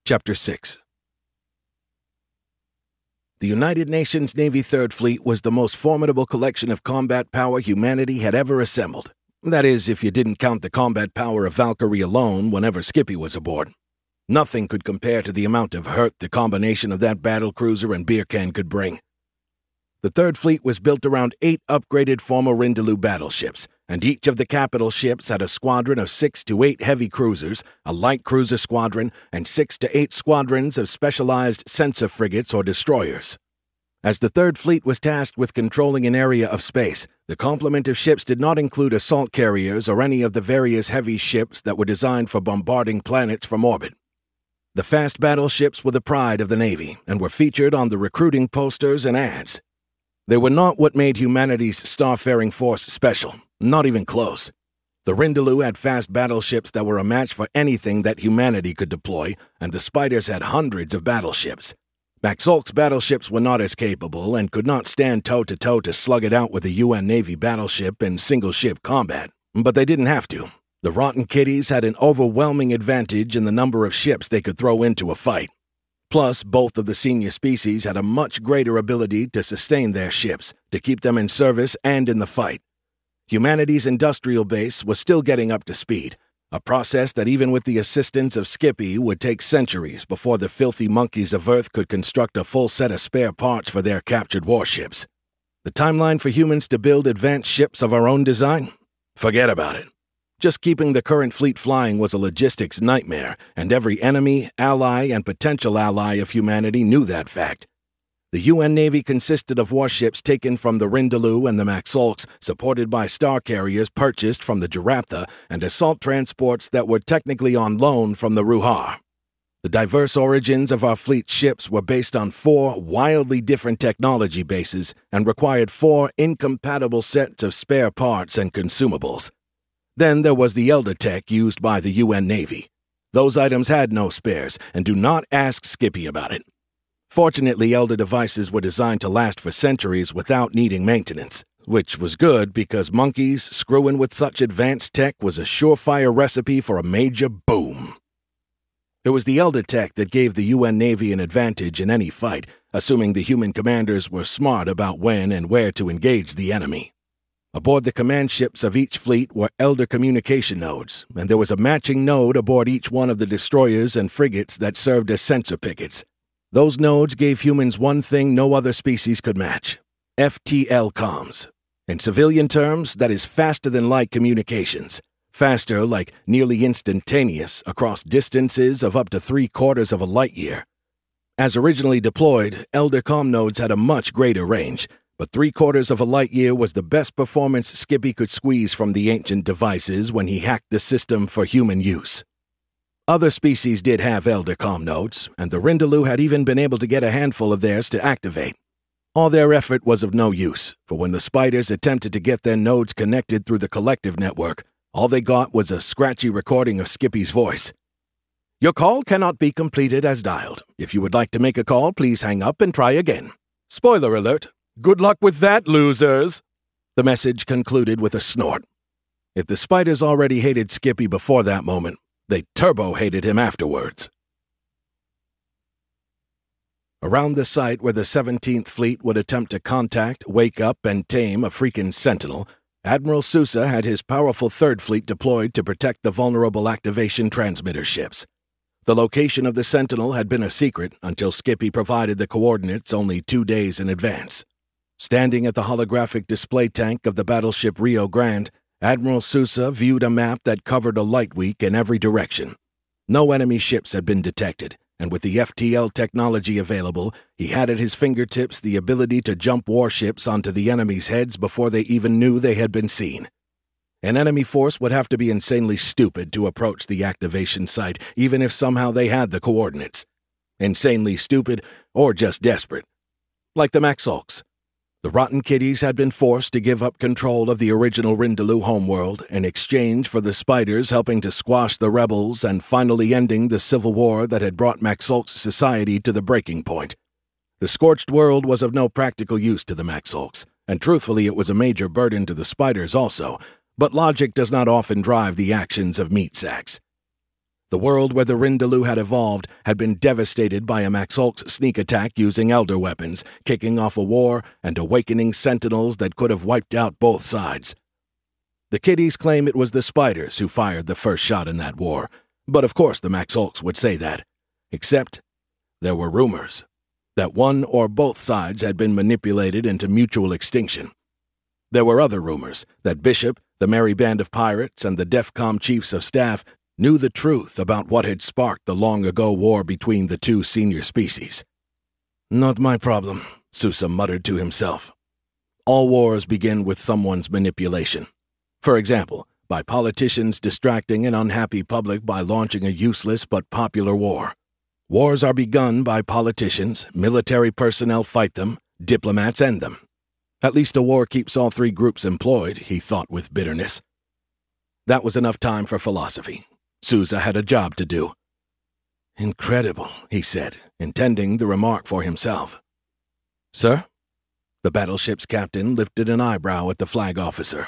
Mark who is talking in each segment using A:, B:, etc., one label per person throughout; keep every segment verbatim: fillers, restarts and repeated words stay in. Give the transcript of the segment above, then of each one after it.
A: Chapter six. The United Nations Navy Third Fleet was the most formidable collection of combat power humanity had ever assembled. That is, if you didn't count the combat power of Valkyrie alone whenever Skippy was aboard. Nothing could compare to the amount of hurt the combination of that battlecruiser and beer can could bring. The Third Fleet was built around eight upgraded former Rindaloo battleships, and each of the capital ships had a squadron of six to eight heavy cruisers, a light cruiser squadron, and six to eight squadrons of specialized sensor frigates or destroyers. As the Third Fleet was tasked with controlling an area of space, the complement of ships did not include assault carriers or any of the various heavy ships that were designed for bombarding planets from orbit. The fast battleships were the pride of the Navy and were featured on the recruiting posters and ads. They were not what made humanity's starfaring force special, not even close. The Rindaloo had fast battleships that were a match for anything that humanity could deploy, and the Spiders had hundreds of battleships. Maxolk's battleships were not as capable and could not stand toe-to-toe to slug it out with a U N Navy battleship in single-ship combat, but they didn't have to. The Rotten Kitties had an overwhelming advantage in the number of ships they could throw into a fight. Plus, both of the senior species had a much greater ability to sustain their ships, to keep them in service and in the fight. Humanity's industrial base was still getting up to speed, a process that even with the assistance of Skippy would take centuries before the filthy monkeys of Earth could construct a full set of spare parts for their captured warships. The timeline for humans to build advanced ships of our own design? Forget about it. Just keeping the current fleet flying was a logistics nightmare, and every enemy, ally, and potential ally of humanity knew that fact. The U N Navy consisted of warships taken from the Rindaloo and the Maxolks, supported by star carriers purchased from the Jaraptha, and assault transports that were technically on loan from the Ruhar. The diverse origins of our fleet's ships were based on four wildly different technology bases and required four incompatible sets of spare parts and consumables. Then there was the Elder Tech used by the U N Navy. Those items had no spares, and do not ask Skippy about it. Fortunately, Elder devices were designed to last for centuries without needing maintenance, which was good because monkeys screwing with such advanced tech was a surefire recipe for a major boom. It was the Elder Tech that gave the U N Navy an advantage in any fight, assuming the human commanders were smart about when and where to engage the enemy. Aboard the command ships of each fleet were Elder communication nodes, and there was a matching node aboard each one of the destroyers and frigates that served as sensor pickets. Those nodes gave humans one thing no other species could match: F T L comms. In civilian terms, that is faster-than-light communications. Faster, like nearly instantaneous, across distances of up to three-quarters of a light-year. As originally deployed, Elder comm nodes had a much greater range, but three-quarters of a light-year was the best performance Skippy could squeeze from the ancient devices when he hacked the system for human use. Other species did have Elder comm nodes, and the Rindaloo had even been able to get a handful of theirs to activate. All their effort was of no use, for when the Spiders attempted to get their nodes connected through the collective network, all they got was a scratchy recording of Skippy's voice. "Your call cannot be completed as dialed. If you would like to make a call, please hang up and try again. Spoiler alert. Good luck with that, losers!" The message concluded with a snort. If the Spiders already hated Skippy before that moment, they turbo-hated him afterwards. Around the site where the seventeenth Fleet would attempt to contact, wake up, and tame a freaking Sentinel, Admiral Sousa had his powerful Third Fleet deployed to protect the vulnerable activation transmitter ships. The location of the Sentinel had been a secret until Skippy provided the coordinates only two days in advance. Standing at the holographic display tank of the battleship Rio Grande, Admiral Sousa viewed a map that covered a light week in every direction. No enemy ships had been detected, and with the F T L technology available, he had at his fingertips the ability to jump warships onto the enemy's heads before they even knew they had been seen. An enemy force would have to be insanely stupid to approach the activation site, even if somehow they had the coordinates. Insanely stupid, or just desperate. Like the Maxolks. The Rotten Kitties had been forced to give up control of the original Rindaloo homeworld in exchange for the Spiders helping to squash the rebels and finally ending the civil war that had brought Maxolk's society to the breaking point. The Scorched World was of no practical use to the Maxolks, and truthfully it was a major burden to the Spiders also, but logic does not often drive the actions of meat sacks. The world where the Rindaloo had evolved had been devastated by a Maxolk's sneak attack using elder weapons, kicking off a war and awakening sentinels that could have wiped out both sides. The kiddies claim it was the spiders who fired the first shot in that war, but of course the Maxolks would say that. Except, there were rumors that one or both sides had been manipulated into mutual extinction. There were other rumors that Bishop, the merry band of pirates, and the DEFCON chiefs of staff knew the truth about what had sparked the long-ago war between the two senior species. Not my problem, Sousa muttered to himself. All wars begin with someone's manipulation. For example, by politicians distracting an unhappy public by launching a useless but popular war. Wars are begun by politicians, military personnel fight them, diplomats end them. At least a war keeps all three groups employed, he thought with bitterness. That was enough time for philosophy. Sousa had a job to do. Incredible, he said, intending the remark for himself. Sir? The battleship's captain lifted an eyebrow at the flag officer.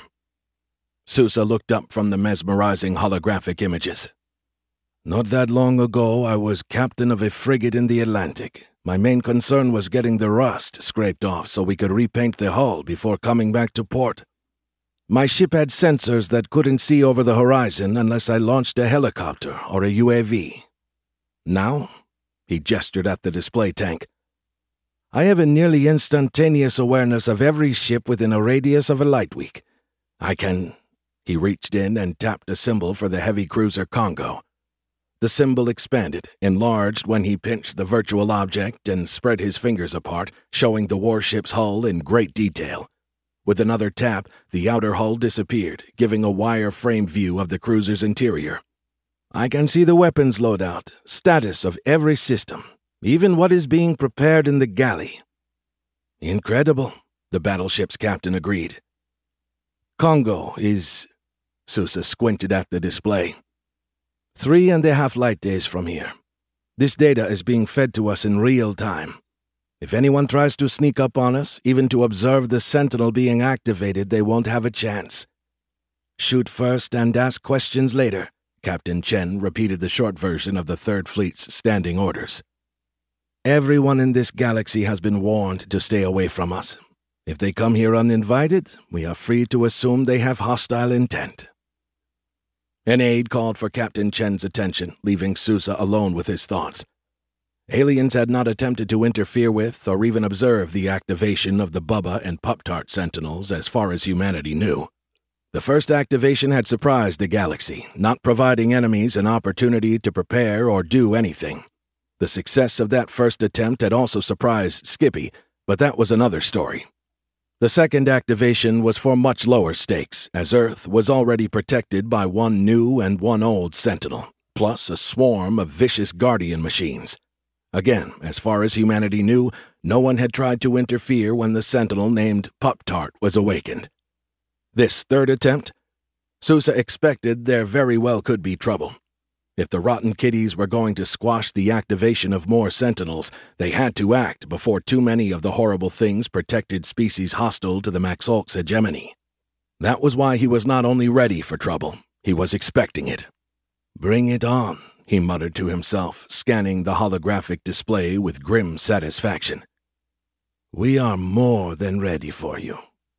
A: Sousa looked up from the mesmerizing holographic images. Not that long ago, I was captain of a frigate in the Atlantic. My main concern was getting the rust scraped off so we could repaint the hull before coming back to port. My ship had sensors that couldn't see over the horizon unless I launched a helicopter or a U A V. Now, he gestured at the display tank, I have a nearly instantaneous awareness of every ship within a radius of a light week. I can... He reached in and tapped a symbol for the heavy cruiser Congo. The symbol expanded, enlarged when he pinched the virtual object and spread his fingers apart, showing the warship's hull in great detail. With another tap, the outer hull disappeared, giving a wire-frame view of the cruiser's interior. I can see the weapons loadout, status of every system, even what is being prepared in the galley. Incredible, the battleship's captain agreed. Congo is... Sousa squinted at the display. Three and a half light days from here. This data is being fed to us in real time. If anyone tries to sneak up on us, even to observe the Sentinel being activated, they won't have a chance. Shoot first and ask questions later, Captain Chen repeated the short version of the Third Fleet's standing orders. Everyone in this galaxy has been warned to stay away from us. If they come here uninvited, we are free to assume they have hostile intent. An aide called for Captain Chen's attention, leaving Sousa alone with his thoughts. Aliens had not attempted to interfere with or even observe the activation of the Bubba and Pup-Tart Sentinels as far as humanity knew. The first activation had surprised the galaxy, not providing enemies an opportunity to prepare or do anything. The success of that first attempt had also surprised Skippy, but that was another story. The second activation was for much lower stakes, as Earth was already protected by one new and one old Sentinel, plus a swarm of vicious Guardian machines. Again, as far as humanity knew, no one had tried to interfere when the Sentinel named Pup-Tart was awakened. This third attempt? Sousa expected there very well could be trouble. If the rotten kiddies were going to squash the activation of more Sentinels, they had to act before too many of the horrible things protected species hostile to the Maxolk's hegemony. That was why he was not only ready for trouble, he was expecting it. Bring it on, he muttered to himself, scanning the holographic display with grim satisfaction. We are more than ready for you.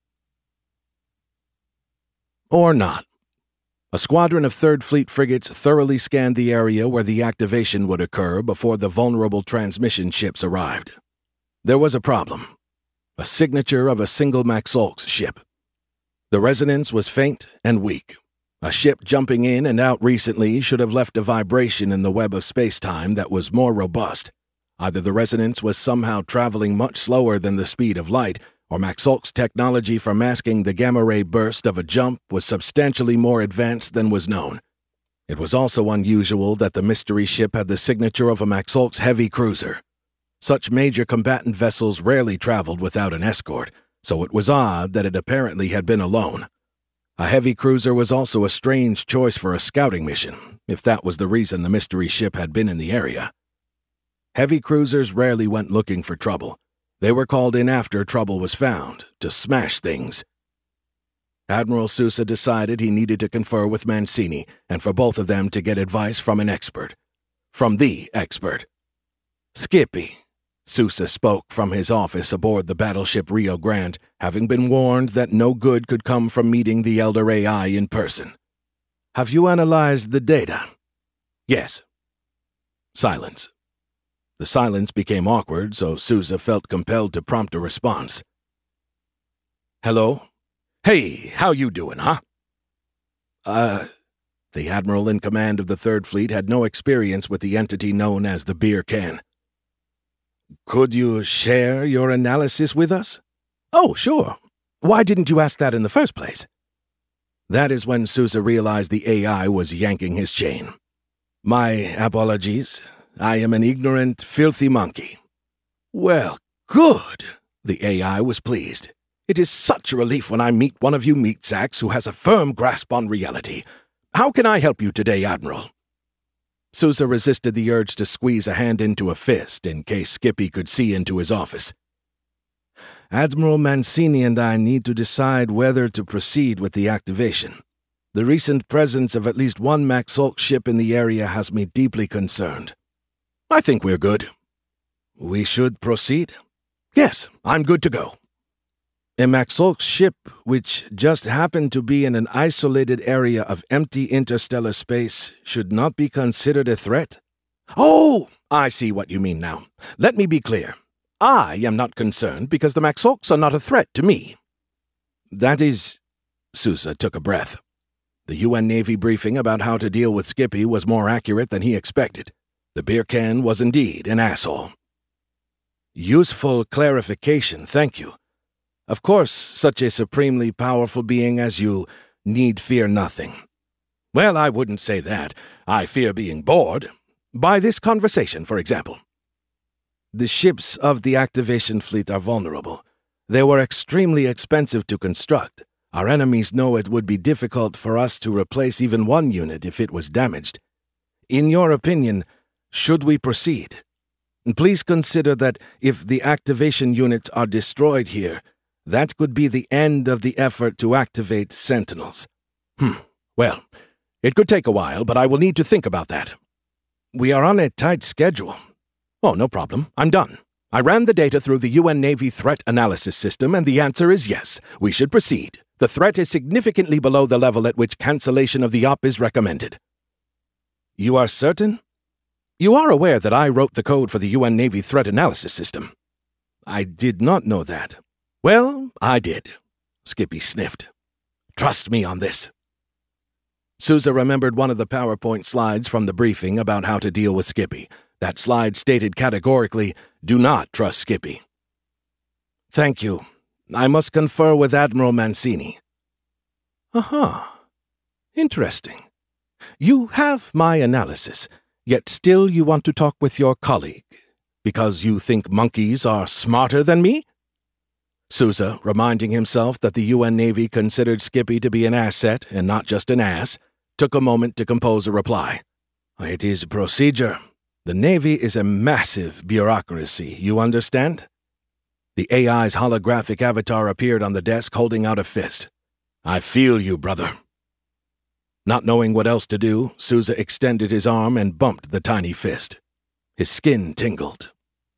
A: Or not. A squadron of Third Fleet frigates thoroughly scanned the area where the activation would occur before the vulnerable transmission ships arrived. There was a problem. A signature of a single Maxolk's ship. The resonance was faint and weak. A ship jumping in and out recently should have left a vibration in the web of space-time that was more robust. Either the resonance was somehow traveling much slower than the speed of light, or Maxolk's technology for masking the gamma-ray burst of a jump was substantially more advanced than was known. It was also unusual that the mystery ship had the signature of a Maxolk's heavy cruiser. Such major combatant vessels rarely traveled without an escort, so it was odd that it apparently had been alone. A heavy cruiser was also a strange choice for a scouting mission, if that was the reason the mystery ship had been in the area. Heavy cruisers rarely went looking for trouble. They were called in after trouble was found, to smash things. Admiral Sousa decided he needed to confer with Mancini, and for both of them to get advice from an expert. From the expert. Skippy. Sousa spoke from his office aboard the battleship Rio Grande, having been warned that no good could come from meeting the Elder A I in person. Have you analyzed the data? Yes. Silence. The silence became awkward, so Sousa felt compelled to prompt a response. Hello? Hey, how you doing, huh? Uh, the admiral in command of the Third Fleet had no experience with the entity known as the beer can. Could you share your analysis with us? Oh, sure. Why didn't you ask that in the first place? That is when Sousa realized the A I was yanking his chain. My apologies. I am an ignorant, filthy monkey. Well, good. The A I was pleased. It is such a relief when I meet one of you meat sacks who has a firm grasp on reality. How can I help you today, Admiral? Sousa resisted the urge to squeeze a hand into a fist in case Skippy could see into his office. Admiral Mancini and I need to decide whether to proceed with the activation. The recent presence of at least one Maxolk ship in the area has me deeply concerned. I think we're good. We should proceed? Yes, I'm good to go. A Maxolk ship, which just happened to be in an isolated area of empty interstellar space, should not be considered a threat? Oh, I see what you mean now. Let me be clear. I am not concerned because the Maxolks are not a threat to me. That is... Sousa took a breath. The U N Navy briefing about how to deal with Skippy was more accurate than he expected. The beer can was indeed an asshole. Useful clarification, thank you. Of course, such a supremely powerful being as you need fear nothing. Well, I wouldn't say that. I fear being bored. By this conversation, for example. The ships of the activation fleet are vulnerable. They were extremely expensive to construct. Our enemies know it would be difficult for us to replace even one unit if it was damaged. In your opinion, should we proceed? Please consider that if the activation units are destroyed here, that could be the end of the effort to activate Sentinels. Hmm, well, it could take a while, but I will need to think about that. We are on a tight schedule. Oh, no problem. I'm done. I ran the data through the U N Navy threat analysis system, and the answer is yes. We should proceed. The threat is significantly below the level at which cancellation of the op is recommended. You are certain? You are aware that I wrote the code for the U N Navy threat analysis system. I did not know that. Well, I did. Skippy sniffed. Trust me on this. Sousa remembered one of the PowerPoint slides from the briefing about how to deal with Skippy. That slide stated categorically, do not trust Skippy. Thank you. I must confer with Admiral Mancini. Uh-huh. Interesting. You have my analysis, yet still you want to talk with your colleague, because you think monkeys are smarter than me? Sousa, reminding himself that the U N Navy considered Skippy to be an asset and not just an ass, took a moment to compose a reply. It is procedure. The Navy is a massive bureaucracy, you understand? The A I's holographic avatar appeared on the desk holding out a fist. I feel you, brother. Not knowing what else to do, Sousa extended his arm and bumped the tiny fist. His skin tingled.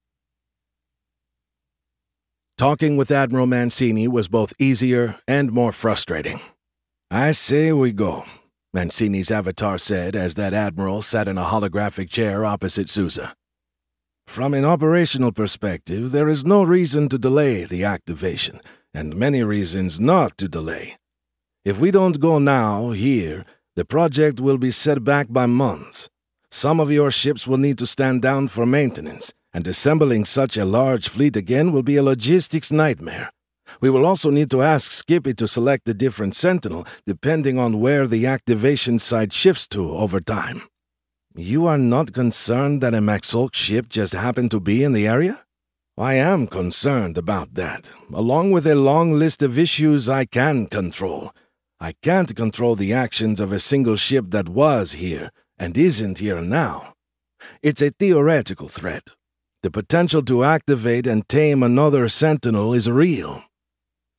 A: Talking with Admiral Mancini was both easier and more frustrating. I say we go, Mancini's avatar said as that admiral sat in a holographic chair opposite Sousa. From an operational perspective, there is no reason to delay the activation, and many reasons not to delay. If we don't go now, here, the project will be set back by months. Some of your ships will need to stand down for maintenance, and assembling such a large fleet again will be a logistics nightmare. We will also need to ask Skippy to select a different Sentinel, depending on where the activation site shifts to over time. You are not concerned that a Maxolk ship just happened to be in the area? I am concerned about that, along with a long list of issues I can control. I can't control the actions of a single ship that was here and isn't here now. It's a theoretical threat. The potential to activate and tame another Sentinel is real.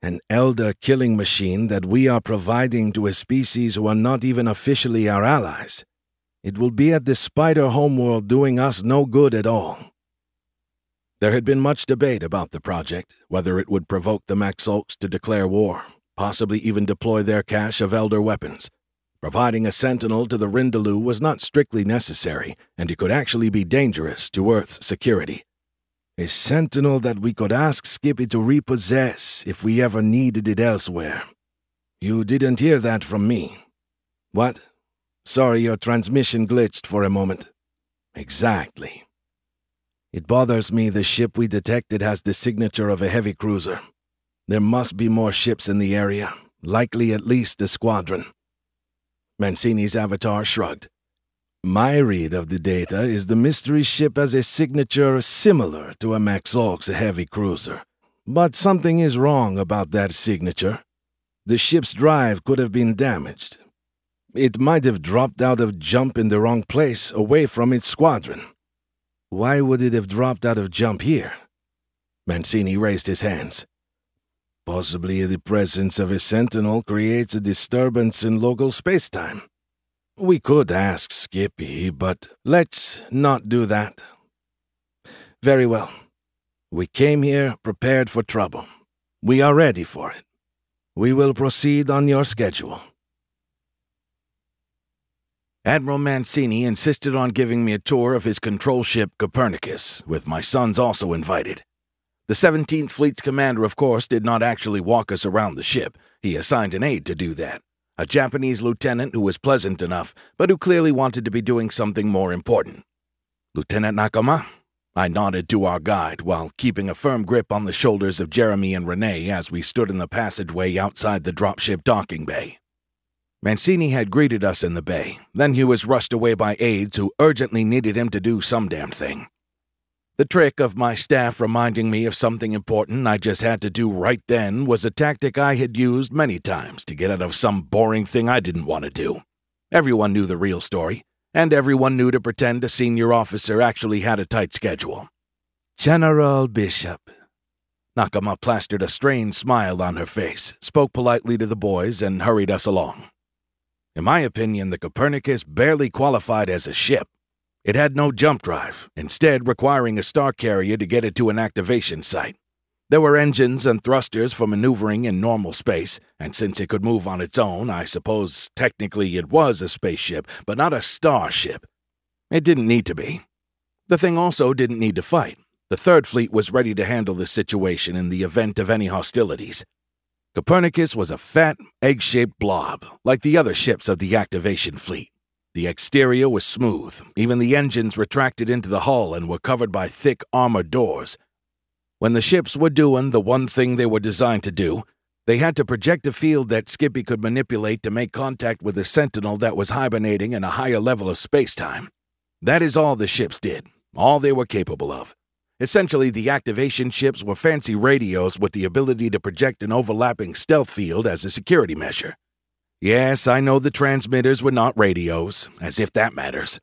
A: An elder killing machine that we are providing to a species who are not even officially our allies. It will be at the Spider homeworld doing us no good at all. There had been much debate about the project, whether it would provoke the Maxolks to declare war, possibly even deploy their cache of elder weapons. Providing a sentinel to the Rindaloo was not strictly necessary, and it could actually be dangerous to Earth's security. A sentinel that we could ask Skippy to repossess if we ever needed it elsewhere. You didn't hear that from me. What? Sorry, your transmission glitched for a moment. Exactly. It bothers me the ship we detected has the signature of a heavy cruiser. There must be more ships in the area, likely at least a squadron. Mancini's avatar shrugged. My read of the data is the mystery ship has a signature similar to a Maxolk's heavy cruiser. But something is wrong about that signature. The ship's drive could have been damaged. It might have dropped out of jump in the wrong place, away from its squadron. Why would it have dropped out of jump here? Mancini raised his hands. Possibly the presence of a sentinel creates a disturbance in local space-time. We could ask Skippy, but let's not do that. Very well. We came here prepared for trouble. We are ready for it. We will proceed on your schedule. Admiral Mancini insisted on giving me a tour of his control ship Copernicus, with my sons also invited. The seventeenth Fleet's commander, of course, did not actually walk us around the ship. He assigned an aide to do that. A Japanese lieutenant who was pleasant enough, but who clearly wanted to be doing something more important. Lieutenant Nakama? I nodded to our guide while keeping a firm grip on the shoulders of Jeremy and Renee as we stood in the passageway outside the dropship docking bay. Mancini had greeted us in the bay, then he was rushed away by aides who urgently needed him to do some damn thing. The trick of my staff reminding me of something important I just had to do right then was a tactic I had used many times to get out of some boring thing I didn't want to do. Everyone knew the real story, and everyone knew to pretend a senior officer actually had a tight schedule. General Bishop. Nakama plastered a strained smile on her face, spoke politely to the boys, and hurried us along. In my opinion, the Copernicus barely qualified as a ship. It had no jump drive, instead requiring a star carrier to get it to an activation site. There were engines and thrusters for maneuvering in normal space, and since it could move on its own, I suppose technically it was a spaceship, but not a starship. It didn't need to be. The thing also didn't need to fight. The Third Fleet was ready to handle the situation in the event of any hostilities. Copernicus was a fat, egg-shaped blob, like the other ships of the activation fleet. The exterior was smooth, even the engines retracted into the hull and were covered by thick armored doors. When the ships were doing the one thing they were designed to do, they had to project a field that Skippy could manipulate to make contact with a sentinel that was hibernating in a higher level of space-time. That is all the ships did, all they were capable of. Essentially, the activation ships were fancy radios with the ability to project an overlapping stealth field as a security measure. Yes, I know the transmitters were not radios, as if that matters.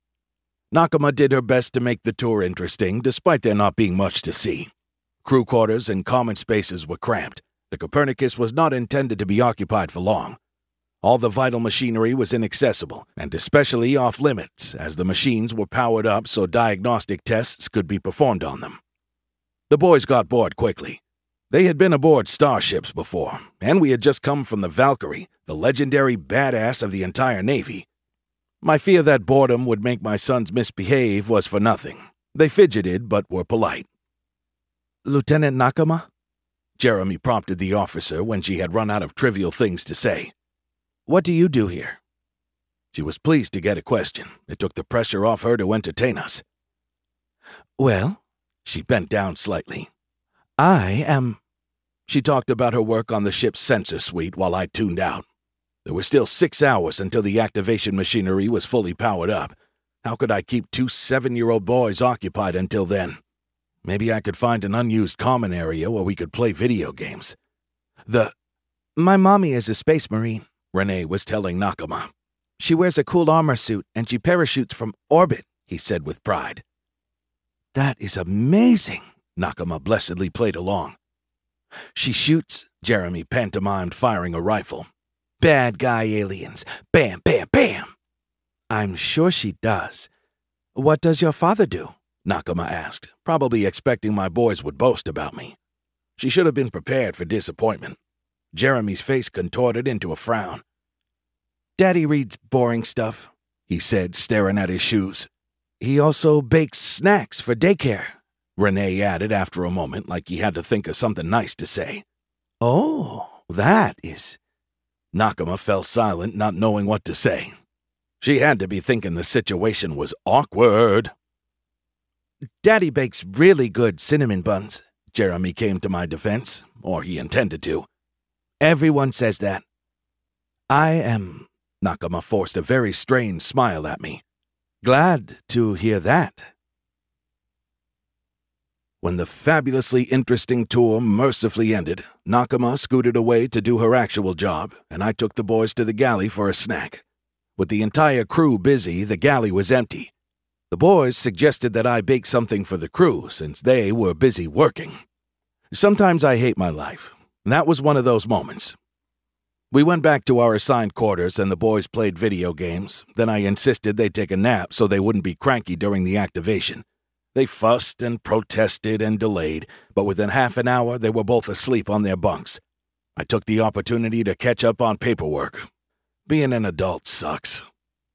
A: Nakama did her best to make the tour interesting, despite there not being much to see. Crew quarters and common spaces were cramped. The Copernicus was not intended to be occupied for long. All the vital machinery was inaccessible, and especially off-limits, as the machines were powered up so diagnostic tests could be performed on them. The boys got bored quickly. They had been aboard starships before, and we had just come from the Valkyrie, the legendary badass of the entire Navy. My fear that boredom would make my sons misbehave was for nothing. They fidgeted, but were polite. Lieutenant Nakama? Jeremy prompted the officer when she had run out of trivial things to say. What do you do here? She was pleased to get a question. It took the pressure off her to entertain us. Well, she bent down slightly. I am... She talked about her work on the ship's sensor suite while I tuned out. There were still six hours until the activation machinery was fully powered up. How could I keep two seven-year-old boys occupied until then? Maybe I could find an unused common area where we could play video games. The... My mommy is a space marine, Renee was telling Nakama. She wears a cool armor suit and she parachutes from orbit, he said with pride. That is amazing, Nakama blessedly played along. She shoots Jeremy pantomimed firing a rifle. Bad guy aliens. Bam, bam, bam. I'm sure she does. What does your father do? Nakama asked, probably expecting my boys would boast about me. She should have been prepared for disappointment. Jeremy's face contorted into a frown. Daddy reads boring stuff, he said, staring at his shoes. He also bakes snacks for daycare, Renee added after a moment, like he had to think of something nice to say. Oh, that is... Nakama fell silent, not knowing what to say. She had to be thinking the situation was awkward. Daddy bakes really good cinnamon buns, Jeremy came to my defense, or he intended to. Everyone says that. I am... Nakama forced a very strange smile at me. Glad to hear that. When the fabulously interesting tour mercifully ended, Nakama scooted away to do her actual job, and I took the boys to the galley for a snack. With the entire crew busy, the galley was empty. The boys suggested that I bake something for the crew since they were busy working. Sometimes I hate my life, and that was one of those moments. We went back to our assigned quarters and the boys played video games. Then I insisted they take a nap so they wouldn't be cranky during the activation. They fussed and protested and delayed, but within half an hour they were both asleep on their bunks. I took the opportunity to catch up on paperwork. Being an adult sucks.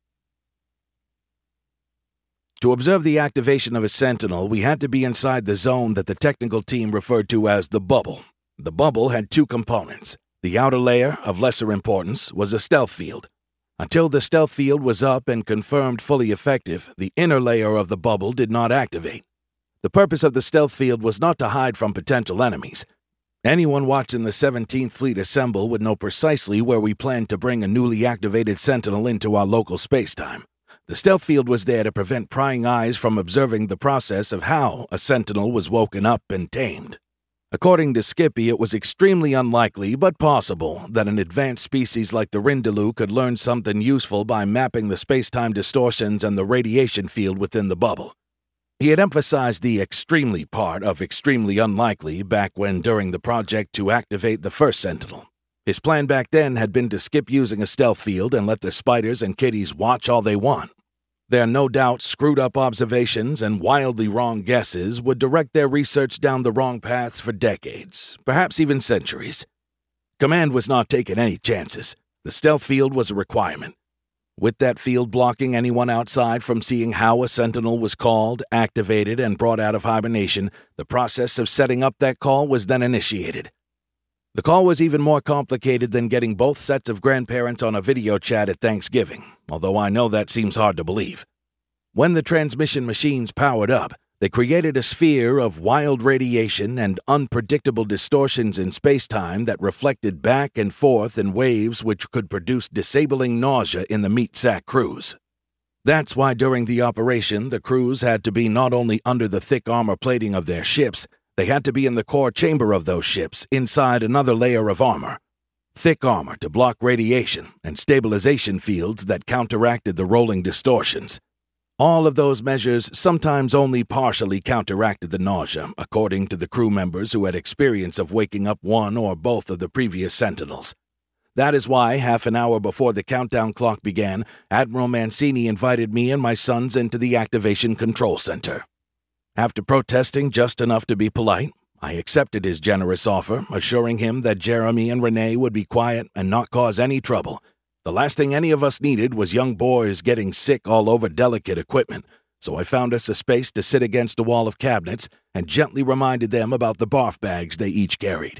A: To observe the activation of a sentinel, we had to be inside the zone that the technical team referred to as the bubble. The bubble had two components. The outer layer, of lesser importance, was a stealth field. Until the stealth field was up and confirmed fully effective, the inner layer of the bubble did not activate. The purpose of the stealth field was not to hide from potential enemies. Anyone watching the seventeenth Fleet assemble would know precisely where we planned to bring a newly activated sentinel into our local spacetime. The stealth field was there to prevent prying eyes from observing the process of how a sentinel was woken up and tamed. According to Skippy, it was extremely unlikely, but possible, that an advanced species like the Rindalu could learn something useful by mapping the space-time distortions and the radiation field within the bubble. He had emphasized the extremely part of extremely unlikely back when during the project to activate the first Sentinel. His plan back then had been to skip using a stealth field and let the spiders and kitties watch all they want. Their no doubt screwed-up observations and wildly wrong guesses would direct their research down the wrong paths for decades, perhaps even centuries. Command was not taking any chances. The stealth field was a requirement. With that field blocking anyone outside from seeing how a sentinel was called, activated, and brought out of hibernation, the process of setting up that call was then initiated. The call was even more complicated than getting both sets of grandparents on a video chat at Thanksgiving, although I know that seems hard to believe. When the transmission machines powered up, they created a sphere of wild radiation and unpredictable distortions in space-time that reflected back and forth in waves which could produce disabling nausea in the meat sack crews. That's why during the operation, the crews had to be not only under the thick armor plating of their ships, they had to be in the core chamber of those ships, inside another layer of armor. Thick armor to block radiation and stabilization fields that counteracted the rolling distortions. All of those measures sometimes only partially counteracted the nausea, according to the crew members who had experience of waking up one or both of the previous sentinels. That is why, half an hour before the countdown clock began, Admiral Mancini invited me and my sons into the Activation Control Center. After protesting just enough to be polite, I accepted his generous offer, assuring him that Jeremy and Renee would be quiet and not cause any trouble. The last thing any of us needed was young boys getting sick all over delicate equipment, so I found us a space to sit against a wall of cabinets and gently reminded them about the barf bags they each carried.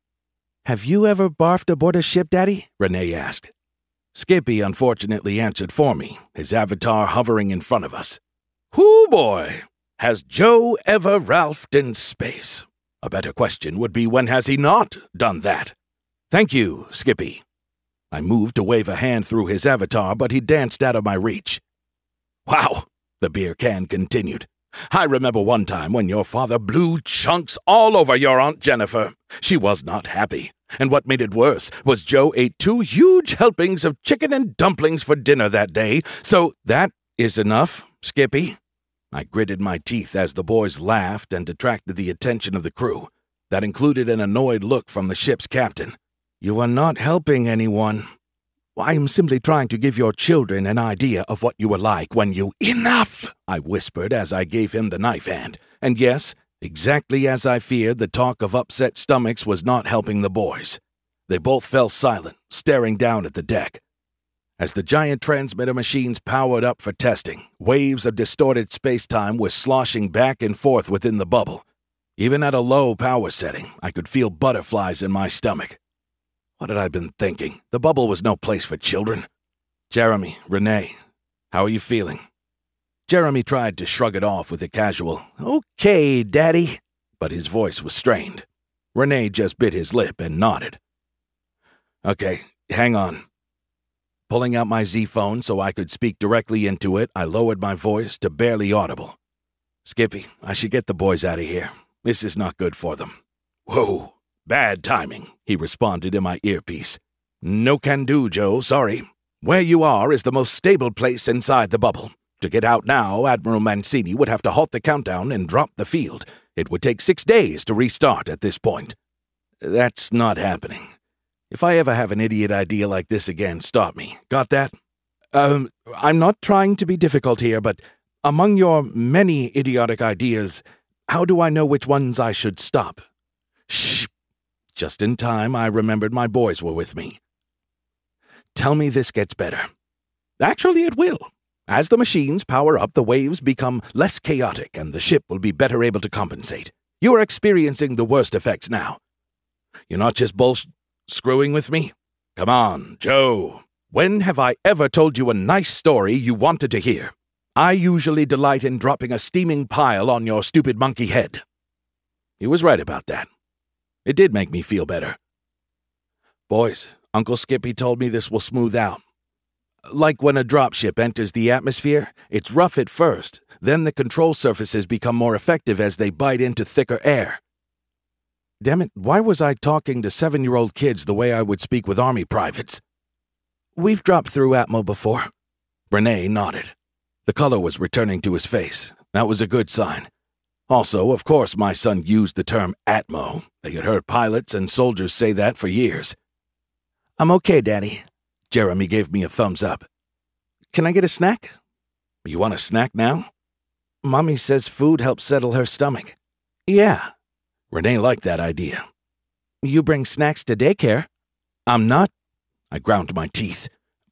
A: "Have you ever barfed aboard a ship, Daddy?" Renee asked. Skippy unfortunately answered for me, his avatar hovering in front of us. "Hoo boy! Has Joe ever ralphed in space? A better question would be, when has he not done that? Thank you, Skippy." I moved to wave a hand through his avatar, but he danced out of my reach. "Wow," the beer can continued. "I remember one time when your father blew chunks all over your Aunt Jennifer. She was not happy. And what made it worse was Joe ate two huge helpings of chicken and dumplings for dinner that day. So that is enough, Skippy." I gritted my teeth as the boys laughed and attracted the attention of the crew. That included an annoyed look from the ship's captain. "You are not helping anyone. I am simply trying to give your children an idea of what you were like when you—" "Enough!" I whispered as I gave him the knife hand. And yes, exactly as I feared, the talk of upset stomachs was not helping the boys. They both fell silent, staring down at the deck. As the giant transmitter machines powered up for testing, waves of distorted space-time were sloshing back and forth within the bubble. Even at a low power setting, I could feel butterflies in my stomach. What had I been thinking? The bubble was no place for children. "Jeremy, Renee, how are you feeling?" Jeremy tried to shrug it off with a casual, "Okay, Daddy," but his voice was strained. Renee just bit his lip and nodded. "Okay, hang on." Pulling out my Z-phone so I could speak directly into it, I lowered my voice to barely audible. "Skippy, I should get the boys out of here. This is not good for them." "Whoa, bad timing," he responded in my earpiece. "No can do, Joe, sorry. Where you are is the most stable place inside the bubble. To get out now, Admiral Mancini would have to halt the countdown and drop the field. It would take six days to restart at this point." "That's not happening. If I ever have an idiot idea like this again, stop me. Got that?" Um, I'm not trying to be difficult here, but among your many idiotic ideas, how do I know which ones I should stop?" "Shh." Just in time, I remembered my boys were with me. "Tell me this gets better." "Actually, it will. As the machines power up, the waves become less chaotic, and the ship will be better able to compensate. You are experiencing the worst effects now. You're not just bullsh... screwing with me? Come on, Joe. When have I ever told you a nice story you wanted to hear? I usually delight in dropping a steaming pile on your stupid monkey head." He was right about that. It did make me feel better. "Boys, Uncle Skippy told me this will smooth out. Like when a dropship enters the atmosphere, it's rough at first, then the control surfaces become more effective as they bite into thicker air." Damn it, why was I talking to seven-year-old kids the way I would speak with Army privates? "We've dropped through Atmo before." Renee nodded. The color was returning to his face. That was a good sign. Also, of course, my son used the term Atmo. They had heard pilots and soldiers say that for years. "I'm okay, Daddy." Jeremy gave me a thumbs up. "Can I get a snack?" "You want a snack now?" "Mommy says food helps settle her stomach." "Yeah." Renee liked that idea. "You bring snacks to daycare?" "I'm not." I ground my teeth.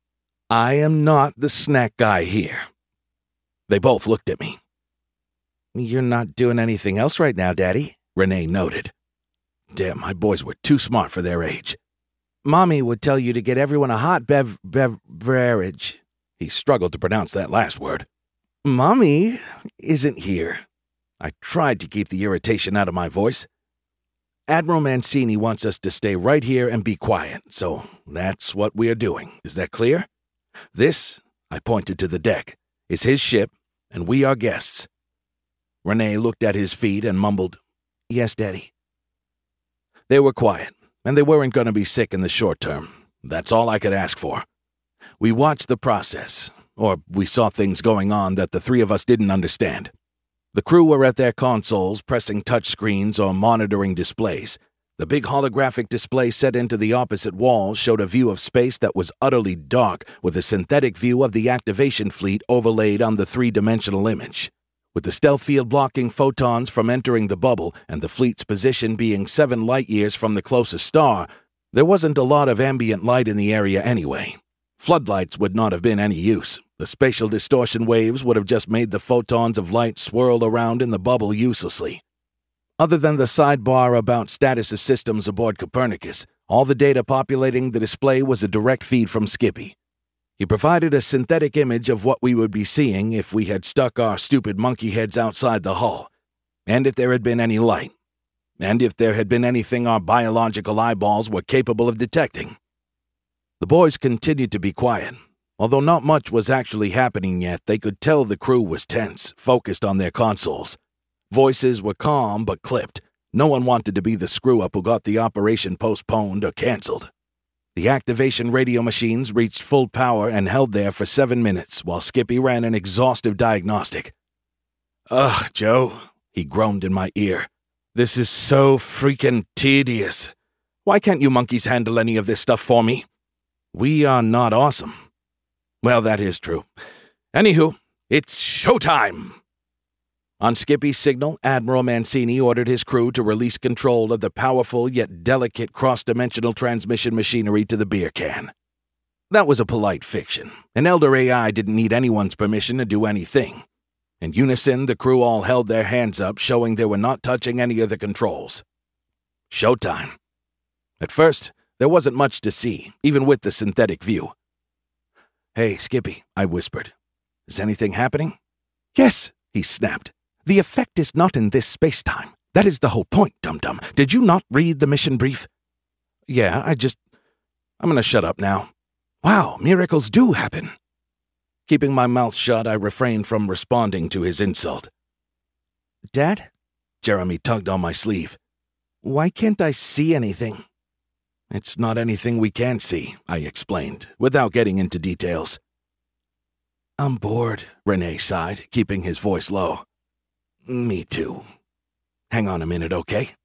A: "I am not the snack guy here." They both looked at me. "You're not doing anything else right now, Daddy," Renee noted. Damn, my boys were too smart for their age. "Mommy would tell you to get everyone a hot bev... bev... beverage." He struggled to pronounce that last word. "Mommy isn't here." I tried to keep the irritation out of my voice. "Admiral Mancini wants us to stay right here and be quiet, so that's what we're doing. Is that clear? This," I pointed to the deck, "is his ship, and we are guests." Renee looked at his feet and mumbled, "Yes, Daddy." They were quiet, and they weren't going to be sick in the short term. That's all I could ask for. We watched the process, or we saw things going on that the three of us didn't understand. The crew were at their consoles, pressing touch screens or monitoring displays. The big holographic display set into the opposite wall showed a view of space that was utterly dark, with a synthetic view of the activation fleet overlaid on the three-dimensional image. With the stealth field blocking photons from entering the bubble and the fleet's position being seven light-years from the closest star, there wasn't a lot of ambient light in the area anyway. Floodlights would not have been any use. The spatial distortion waves would have just made the photons of light swirl around in the bubble uselessly. Other than the sidebar about status of systems aboard Copernicus, all the data populating the display was a direct feed from Skippy. He provided a synthetic image of what we would be seeing if we had stuck our stupid monkey heads outside the hull, and if there had been any light, and if there had been anything our biological eyeballs were capable of detecting. The boys continued to be quiet. Although not much was actually happening yet, they could tell the crew was tense, focused on their consoles. Voices were calm but clipped. No one wanted to be the screw-up who got the operation postponed or canceled. The activation radio machines reached full power and held there for seven minutes while Skippy ran an exhaustive diagnostic. "Ugh, Joe," he groaned in my ear. This is so freaking tedious. Why can't you monkeys handle any of this stuff for me? We are not awesome. Well, that is true. Anywho, it's showtime! On Skippy's signal, Admiral Mancini ordered his crew to release control of the powerful yet delicate cross-dimensional transmission machinery to the beer can. That was a polite fiction. An elder A I didn't need anyone's permission to do anything. In unison, the crew all held their hands up, showing they were not touching any of the controls. Showtime. At first, there wasn't much to see, even with the synthetic view. "Hey, Skippy," I whispered. "Is anything happening?" "Yes," he snapped. "The effect is not in this space-time. That is the whole point, dum-dum. Did you not read the mission brief?" "Yeah, I just... I'm gonna shut up now." "Wow, miracles do happen." Keeping my mouth shut, I refrained from responding to his insult. "Dad?" Jeremy tugged on my sleeve. "Why can't I see anything?" "It's not anything we can't see," I explained, without getting into details. "I'm bored," Renee sighed, keeping his voice low. "Me too. Hang on a minute, okay?"